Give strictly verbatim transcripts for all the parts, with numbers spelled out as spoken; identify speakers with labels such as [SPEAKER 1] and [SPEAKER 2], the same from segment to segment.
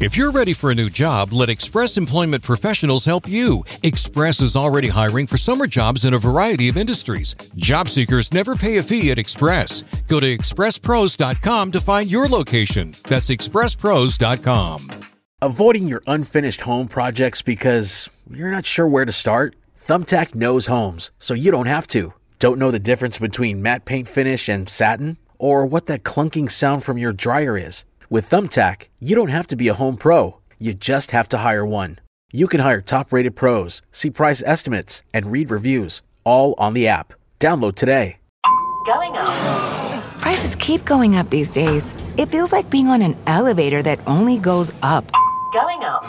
[SPEAKER 1] If you're ready for a new job, let Express Employment Professionals help you. Express is already hiring for summer jobs in a variety of industries. Job seekers never pay a fee at Express. Go to express pros dot com to find your location. That's express pros dot com.
[SPEAKER 2] Avoiding your unfinished home projects because you're not sure where to start? Thumbtack knows homes, so you don't have to. Don't know the difference between matte paint finish and satin? Or what that clunking sound from your dryer is? With Thumbtack, you don't have to be a home pro. You just have to hire one. You can hire top-rated pros, see price estimates, and read reviews, all on the app. Download today.
[SPEAKER 3] Going up.
[SPEAKER 4] Prices keep going up these days. It feels like being on an elevator that only goes up.
[SPEAKER 3] Going up.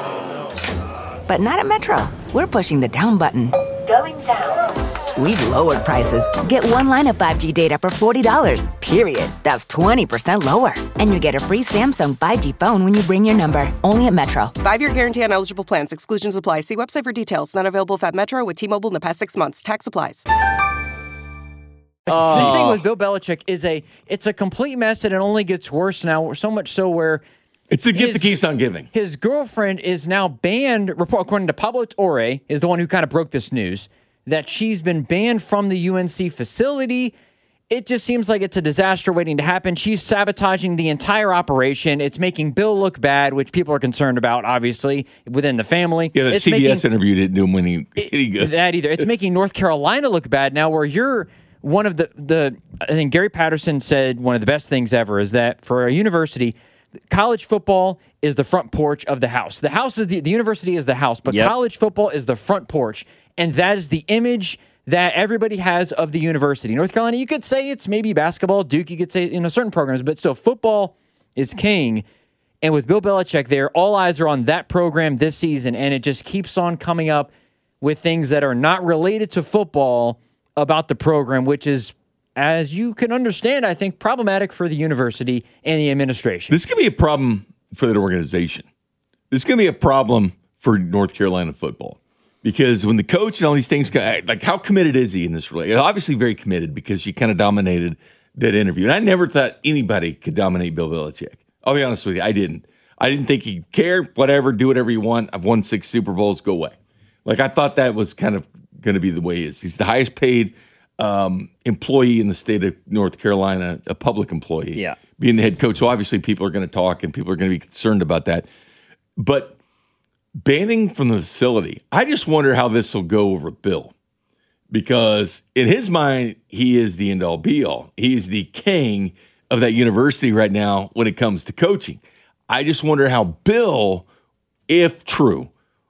[SPEAKER 4] But not at Metro. We're pushing the down button.
[SPEAKER 3] Going down.
[SPEAKER 4] We've lowered prices. Get one line of five G data for forty dollars, period. That's twenty percent lower. And you get a free Samsung five G phone when you bring your number. Only at Metro.
[SPEAKER 5] Five-year guarantee on eligible plans. Exclusions apply. See website for details. Not available at Metro with T-Mobile in the past six months. Tax applies.
[SPEAKER 6] Uh, this thing with Bill Belichick is a it's a complete mess, and it only gets worse now. So much so where
[SPEAKER 7] it's the gift that keeps on giving.
[SPEAKER 6] His girlfriend is now banned. According to Pablo Torre, is the one who kind of broke this news that she's been banned from the U N C facility. It just seems like it's a disaster waiting to happen. She's sabotaging the entire operation. It's making Bill look bad, which people are concerned about, obviously, within the family.
[SPEAKER 7] Yeah, the
[SPEAKER 6] it's
[SPEAKER 7] C B S
[SPEAKER 6] making,
[SPEAKER 7] interview didn't do him any, any good.
[SPEAKER 6] That either. It's making North Carolina look bad now, where you're one of the, the, I think Gary Patterson said one of the best things ever is that for a university, college football is the front porch of the house. The house is the, the university is the house, but
[SPEAKER 8] Yep.
[SPEAKER 6] college football is the front porch. And that is the image that everybody has of the university. North Carolina, you could say it's maybe basketball. Duke, you could say, you know, certain programs, but still football is king. And with Bill Belichick there, all eyes are on that program this season, and it just keeps on coming up with things that are not related to football about the program, which is, as you can understand, I think, problematic for the university and the administration.
[SPEAKER 7] This could be a problem for that organization. This could be a problem for North Carolina football. Because when the coach and all these things, like how committed is he in this relationship? Obviously very committed because she kind of dominated that interview. And I never thought anybody could dominate Bill Belichick. I'll be honest with you, I didn't. I didn't think he'd care, whatever, do whatever you want. I've won six Super Bowls, go away. Like I thought that was kind of going to be the way he is. He's the highest paid um, employee in the state of North Carolina, a public employee.
[SPEAKER 8] Yeah.
[SPEAKER 7] Being the head coach. So obviously people are going to talk and people are going to be concerned about that. But banning from the facility, I just wonder how this will go over Bill. Because in his mind, he is the end-all, be-all. He is the king of that university right now when it comes to coaching. I just wonder how Bill, if true,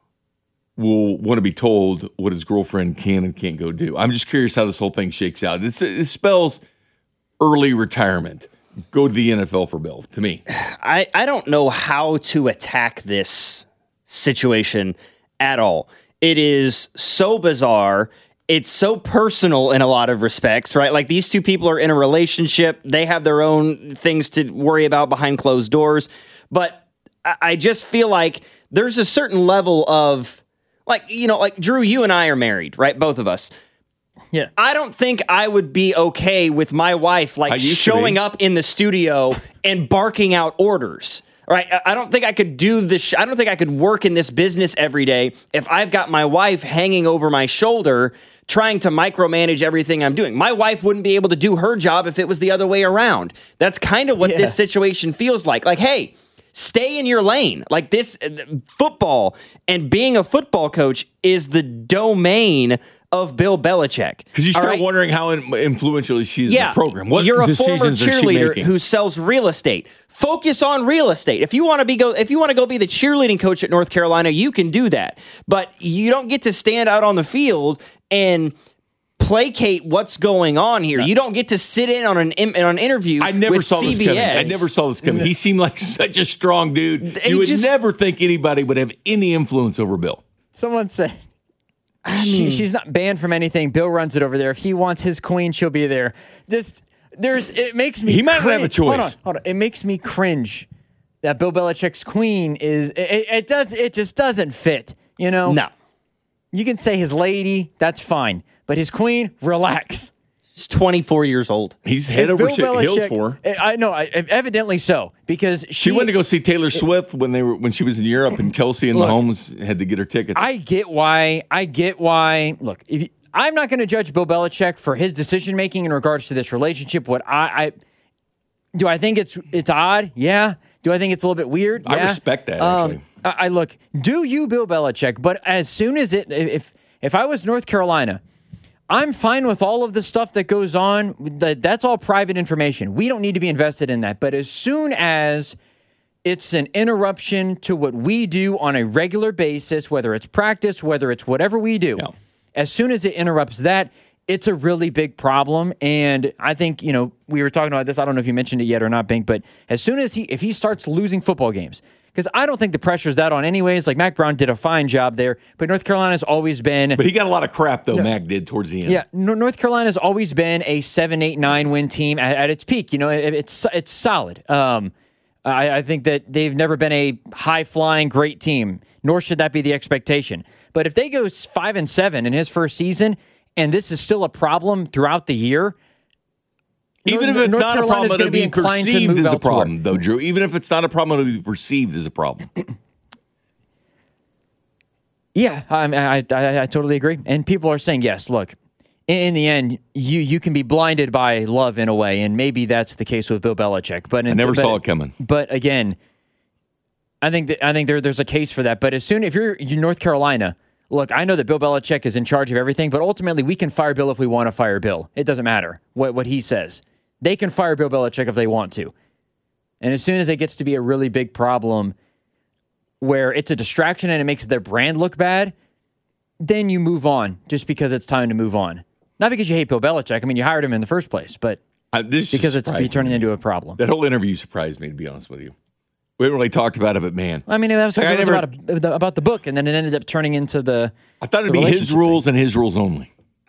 [SPEAKER 7] will want to be told what his girlfriend can and can't go do. I'm just curious how this whole thing shakes out. It's, it spells early retirement. Go to the N F L for Bill, to me.
[SPEAKER 8] I, I don't know how to attack this situation at all. It is so bizarre. It's so personal in a lot of respects, right? Like these two people are in a relationship. They have their own things to worry about behind closed doors. But I, I just feel like there's a certain level of, like, you know, like Drew, you and I are married, right? Both of us.
[SPEAKER 6] Yeah.
[SPEAKER 8] I don't think I would be okay with my wife, like, showing up in the studio and barking out orders. Right, I don't think I could do this. I don't think I could work in this business every day if I've got my wife hanging over my shoulder trying to micromanage everything I'm doing. My wife wouldn't be able to do her job if it was the other way around. That's kind of what
[SPEAKER 6] Yeah.
[SPEAKER 8] this situation feels like. Like, hey, stay in your lane. Like this football and being a football coach is the domain of Bill Belichick.
[SPEAKER 7] Because you start
[SPEAKER 8] right?
[SPEAKER 7] wondering how influential she is
[SPEAKER 8] yeah,
[SPEAKER 7] in the program. What
[SPEAKER 8] you're a
[SPEAKER 7] decisions
[SPEAKER 8] former
[SPEAKER 7] is she
[SPEAKER 8] cheerleader
[SPEAKER 7] making?
[SPEAKER 8] who sells real estate. Focus on real estate. If you want to be go, if you want to go be the cheerleading coach at North Carolina, you can do that. But you don't get to stand out on the field and placate what's going on here. You don't get to sit in on an in, on an interview.
[SPEAKER 7] I never
[SPEAKER 8] with
[SPEAKER 7] saw
[SPEAKER 8] C B S.
[SPEAKER 7] this coming. I never saw this coming. He seemed like such a strong dude.
[SPEAKER 8] He
[SPEAKER 7] You would
[SPEAKER 8] just-
[SPEAKER 7] never think anybody would have any influence over Bill.
[SPEAKER 6] Someone said she, she's not banned from anything. Bill runs it over there. If he wants his queen, she'll be there. Just there's it makes me
[SPEAKER 7] He might not have a
[SPEAKER 6] cringe.
[SPEAKER 7] choice.
[SPEAKER 6] Hold on, hold on. It makes me cringe that Bill Belichick's queen is it, it, it does it just doesn't fit. You know?
[SPEAKER 8] No.
[SPEAKER 6] You can say his lady, that's fine. But his queen, relax.
[SPEAKER 8] He's twenty-four years old.
[SPEAKER 7] He's head
[SPEAKER 6] If
[SPEAKER 7] over
[SPEAKER 6] Bill
[SPEAKER 7] shit heels
[SPEAKER 6] Belichick-
[SPEAKER 7] for her.
[SPEAKER 6] I know, I, evidently so, because she,
[SPEAKER 7] She went to go see Taylor Swift when they were when she was in Europe, and Kelsey and
[SPEAKER 6] Look,
[SPEAKER 7] Mahomes had to get her tickets.
[SPEAKER 6] I get why. I get why. Look, if you, I'm not going to judge Bill Belichick for his decision making in regards to this relationship. What I, I do, I think it's it's odd. Yeah. Do I think it's a little bit weird?
[SPEAKER 7] I
[SPEAKER 6] Yeah.
[SPEAKER 7] respect that,
[SPEAKER 6] Um,
[SPEAKER 7] actually.
[SPEAKER 6] I, I look. Do you, Bill Belichick? But as soon as it, if if I was North Carolina, I'm fine with all of the stuff that goes on. That that's all private information. We don't need to be invested in that. But as soon as it's an interruption to what we do on a regular basis, whether it's practice, whether it's whatever we do,
[SPEAKER 7] Yeah.
[SPEAKER 6] as soon as it interrupts that, it's a really big problem. And I think, you know, we were talking about this. I don't know if you mentioned it yet or not, Bink, but as soon as he, if he starts losing football games, because I don't think the pressure's that on anyways. Like, Mac Brown did a fine job there, but North Carolina's always been.
[SPEAKER 7] but he got a lot of crap, though, Mac did towards the end.
[SPEAKER 6] Yeah, Nor- North Carolina's always been a seven, eight, nine win team at, at its peak. You know, it, it's it's solid. Um, I, I think that they've never been a high flying great team, nor should that be the expectation. But if they go five and seven in his first season, and this is still a problem throughout the year,
[SPEAKER 7] Even
[SPEAKER 6] North-
[SPEAKER 7] if it's
[SPEAKER 6] North
[SPEAKER 7] not
[SPEAKER 6] Carolina's
[SPEAKER 7] a problem,
[SPEAKER 6] gonna
[SPEAKER 7] it'll
[SPEAKER 6] be
[SPEAKER 7] be
[SPEAKER 6] inclined to
[SPEAKER 7] perceived
[SPEAKER 6] move
[SPEAKER 7] as a
[SPEAKER 6] elsewhere.
[SPEAKER 7] problem, though, Drew. Even if it's not a problem, it'll be perceived as a problem.
[SPEAKER 6] Yeah, I, I, I, I totally agree. And people are saying, yes, look, in, in the end, you you can be blinded by love in a way, and maybe that's the case with Bill Belichick. But
[SPEAKER 7] I never
[SPEAKER 6] but,
[SPEAKER 7] saw it coming.
[SPEAKER 6] But again, I think that, I think there there's a case for that. But as soon if you're, you're North Carolina, look, I know that Bill Belichick is in charge of everything, but ultimately we can fire Bill if we want to fire Bill. It doesn't matter what what he says. They can fire Bill Belichick if they want to. And as soon as it gets to be a really big problem where it's a distraction and it makes their brand look bad, then you move on just because it's time to move on. Not because you hate Bill Belichick. I mean, you hired him in the first place, but
[SPEAKER 7] Uh, this
[SPEAKER 6] because it's be
[SPEAKER 7] surprised
[SPEAKER 6] turning
[SPEAKER 7] me.
[SPEAKER 6] into a problem.
[SPEAKER 7] That whole interview surprised me, to be honest with you. We haven't really talked about it, but man,
[SPEAKER 6] I mean, it was,
[SPEAKER 7] Like, I
[SPEAKER 6] it was
[SPEAKER 7] never-
[SPEAKER 6] about, a, about the book, and then it ended up turning into the.
[SPEAKER 7] I thought it'd
[SPEAKER 6] the
[SPEAKER 7] be his
[SPEAKER 6] relationship
[SPEAKER 7] rules and his rules only.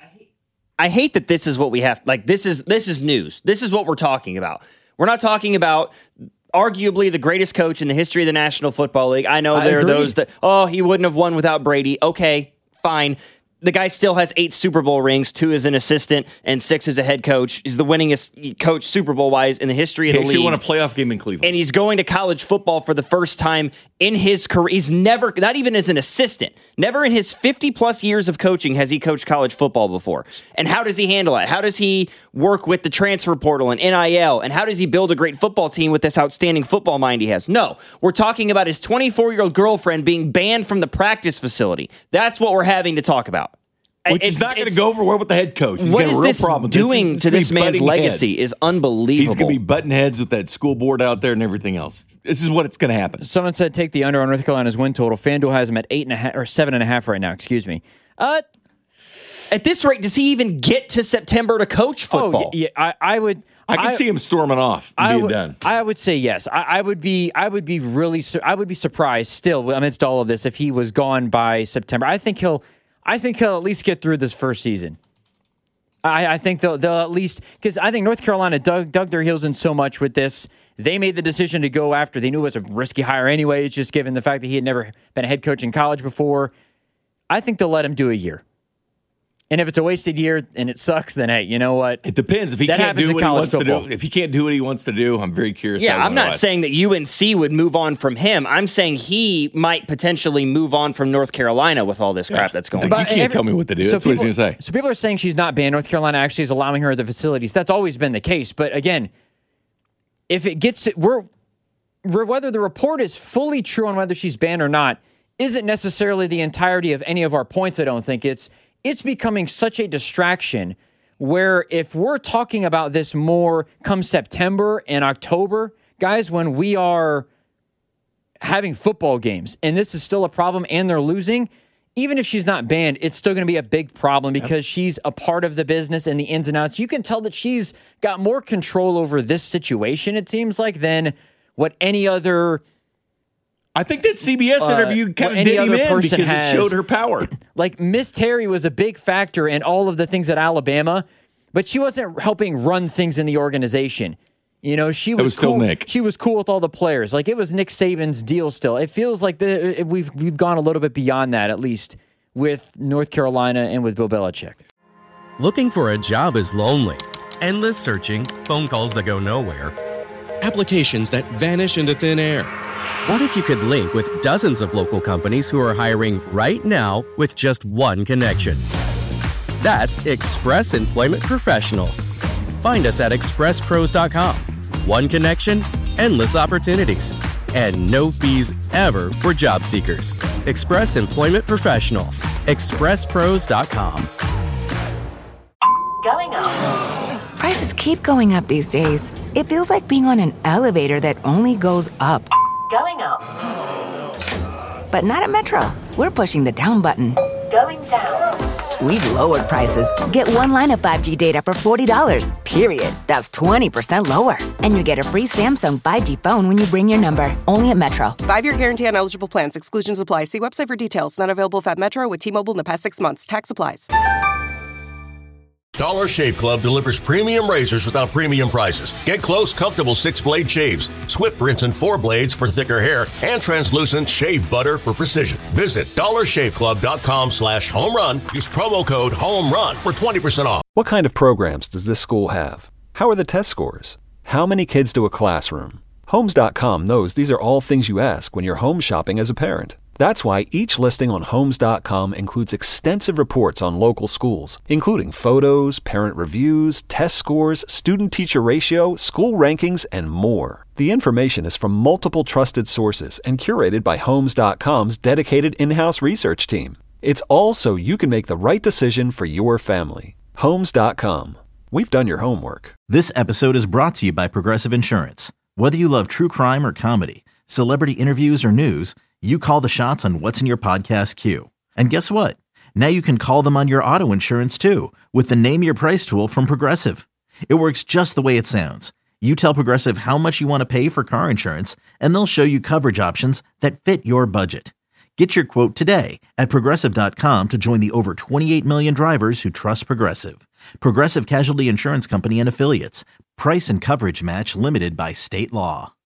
[SPEAKER 8] I hate that this is what we have. Like, this is this is news. This is what we're talking about. We're not talking about arguably the greatest coach in the history of the National Football League. I know
[SPEAKER 6] I
[SPEAKER 8] there
[SPEAKER 6] agreed.
[SPEAKER 8] are those that, oh, he wouldn't have won without Brady. Okay, fine. The guy still has eight Super Bowl rings, two as an assistant, and six as a head coach. He's the winningest coach Super Bowl-wise in the history of
[SPEAKER 7] He
[SPEAKER 8] the
[SPEAKER 7] actually
[SPEAKER 8] league.
[SPEAKER 7] won a playoff game in Cleveland.
[SPEAKER 8] And he's going to college football for the first time in his career. He's never, not even as an assistant, never in his fifty plus years of coaching has he coached college football before. And how does he handle it? How does he work with the transfer portal and N I L? And how does he build a great football team with this outstanding football mind he has? No, we're talking about his twenty-four-year-old girlfriend being banned from the practice facility. That's what we're having to talk about.
[SPEAKER 7] Which
[SPEAKER 8] It's-
[SPEAKER 7] is not going to
[SPEAKER 8] it's-
[SPEAKER 7] go over well with the head coach. He's
[SPEAKER 8] What
[SPEAKER 7] got a
[SPEAKER 8] is
[SPEAKER 7] real
[SPEAKER 8] this
[SPEAKER 7] problem.
[SPEAKER 8] doing
[SPEAKER 7] is-
[SPEAKER 8] to
[SPEAKER 7] gonna
[SPEAKER 8] this
[SPEAKER 7] be
[SPEAKER 8] man's
[SPEAKER 7] butting
[SPEAKER 8] legacy
[SPEAKER 7] heads.
[SPEAKER 8] is unbelievable.
[SPEAKER 7] He's going to be butting heads with that school board out there and everything else. This is what it's going to happen.
[SPEAKER 6] Someone said take the under on North Carolina's win total. FanDuel has them at eight and a half or seven and a half right now. Excuse me. Uh,
[SPEAKER 8] At this rate, does he even get to September to coach football?
[SPEAKER 6] Oh, yeah, yeah, I, I would.
[SPEAKER 7] I can see him storming off and
[SPEAKER 6] I
[SPEAKER 7] being
[SPEAKER 6] would,
[SPEAKER 7] done.
[SPEAKER 6] I would say yes. I, I would be. I would be really. su- I would be surprised still amidst all of this if he was gone by September. I think he'll. I think he'll at least get through this first season. I, I think they'll. They'll at least because I think North Carolina dug dug their heels in so much with this. They made the decision to go after. They knew it was a risky hire anyway, just given the fact that he had never been a head coach in college before. I think they'll let him do a year. And if it's a wasted year and it sucks, then hey, you know what?
[SPEAKER 7] It depends. If he
[SPEAKER 6] That
[SPEAKER 7] can't
[SPEAKER 6] happens
[SPEAKER 7] do
[SPEAKER 6] in
[SPEAKER 7] what he
[SPEAKER 6] college
[SPEAKER 7] wants to
[SPEAKER 6] football.
[SPEAKER 7] do, if he can't do what he wants to do, I'm very curious.
[SPEAKER 8] Yeah,
[SPEAKER 7] how
[SPEAKER 8] I'm
[SPEAKER 7] he
[SPEAKER 8] not
[SPEAKER 7] lies.
[SPEAKER 8] saying that U N C would move on from him. I'm saying he might potentially move on from North Carolina with all this crap that's going
[SPEAKER 7] Like,
[SPEAKER 8] on.
[SPEAKER 7] you can't tell me what to do. That's what he's
[SPEAKER 6] people-
[SPEAKER 7] gonna say.
[SPEAKER 6] So people are saying she's not banned. North Carolina actually is allowing her at the facilities. That's always been the case. But again, if it gets we're, we're whether the report is fully true on whether she's banned or not isn't necessarily the entirety of any of our points. I don't think it's it's becoming such a distraction where if we're talking about this more come September and October, guys, when we are having football games and this is still a problem and they're losing, even if she's not banned, it's still going to be a big problem because she's a part of the business and the ins and outs. You can tell that she's got more control over this situation, it seems like, than what any other,
[SPEAKER 7] I think that C B S
[SPEAKER 6] Uh,
[SPEAKER 7] interview kind
[SPEAKER 6] what
[SPEAKER 7] of
[SPEAKER 6] any
[SPEAKER 7] did him
[SPEAKER 6] other
[SPEAKER 7] in
[SPEAKER 6] person
[SPEAKER 7] because
[SPEAKER 6] has.
[SPEAKER 7] it showed her power.
[SPEAKER 6] like Miss Terry was a big factor in all of the things at Alabama, but she wasn't helping run things in the organization. You know, she was,
[SPEAKER 7] was still
[SPEAKER 6] cool.
[SPEAKER 7] Nick.
[SPEAKER 6] She was cool with all the players. Like it was Nick Saban's deal still. It feels like the, we've we've gone a little bit beyond that, at least with North Carolina and with Bill Belichick.
[SPEAKER 9] Looking for a job is lonely. Endless searching, phone calls that go nowhere, applications that vanish into thin air. What if you could link with dozens of local companies who are hiring right now with just one connection? That's Express Employment Professionals. Find us at express pros dot com. One connection, endless opportunities, and no fees ever for job seekers. Express Employment Professionals. express pros dot com.
[SPEAKER 3] Going up.
[SPEAKER 4] Prices keep going up these days. It feels like being on an elevator that only goes up.
[SPEAKER 3] Going up.
[SPEAKER 4] But not at Metro. We're pushing the down button.
[SPEAKER 3] Going down.
[SPEAKER 4] We've lowered prices. Get one line of five G data for forty dollars, period. That's twenty percent lower. And you get a free Samsung five G phone when you bring your number. Only at Metro.
[SPEAKER 5] Five-year guarantee on eligible plans. Exclusions apply. See website for details. Not available if at Metro with T-Mobile in the past six months. Tax applies.
[SPEAKER 10] Dollar Shave Club delivers premium razors without premium prices. Get close, comfortable six-blade shaves, swift rinse and four blades for thicker hair, and translucent shave butter for precision. Visit dollar shave club dot com slash home run. Use promo code HOMERUN for twenty percent off.
[SPEAKER 11] What kind of programs does this school have? How are the test scores? How many kids do a classroom? Homes dot com knows these are all things you ask when you're home shopping as a parent. That's why each listing on Homes dot com includes extensive reports on local schools, including photos, parent reviews, test scores, student-teacher ratio, school rankings, and more. The information is from multiple trusted sources and curated by Homes dot com's dedicated in-house research team. It's all so you can make the right decision for your family. Homes dot com. We've done your homework.
[SPEAKER 12] This episode is brought to you by Progressive Insurance. Whether you love true crime or comedy, celebrity interviews or news, you call the shots on what's in your podcast queue. And guess what? Now you can call them on your auto insurance too with the Name Your Price tool from Progressive. It works just the way it sounds. You tell Progressive how much you want to pay for car insurance, and they'll show you coverage options that fit your budget. Get your quote today at progressive dot com to join the over twenty-eight million drivers who trust Progressive. Progressive Casualty Insurance Company and Affiliates. Price and coverage match limited by state law.